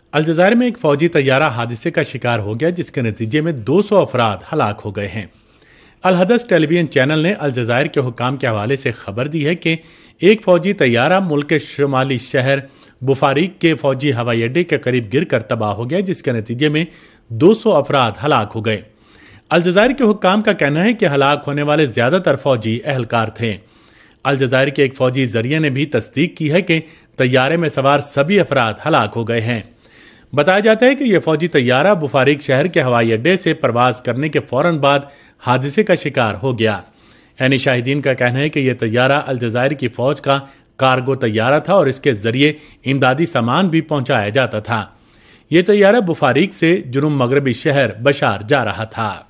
अलजज़ायर में एक फौजी तैयारा हादसे का शिकार हो गया, जिसके नतीजे में 200 अफराद हलाक हो गए हैं। अल हदस टेलीविजन चैनल ने अलजज़ायर के हुकाम के हवाले से खबर दी है कि एक फौजी तैयारा मुल्क के शुमाली शहर बुफारीक के फौजी हवाई अड्डे के करीब गिरकर तबाह हो गया, जिसके नतीजे में 200 अफराद हलाक हो गए। अलजज़ायर के हुकाम का कहना है कि हलाक होने वाले ज्यादातर फौजी एहलकार थे। अलजज़ायर के एक फौजी जरिए ने भी तस्दीक की है कि तैयारे में सवार सभी अफराद हलाक हो गए हैं। बताया जाता है कि यह फौजी तैयारा बुफारीक शहर के हवाई अड्डे से प्रवास करने के फौरन बाद हादसे का शिकार हो गया। यानी शाहिदीन का कहना है कि यह तैयारा अलजज़ायर की फौज का कार्गो तैयारा था और इसके जरिए इमदादी सामान भी पहुंचाया जाता था। यह तैयारा बुफारीक से जुनूब मगरबी शहर बशार जा रहा था।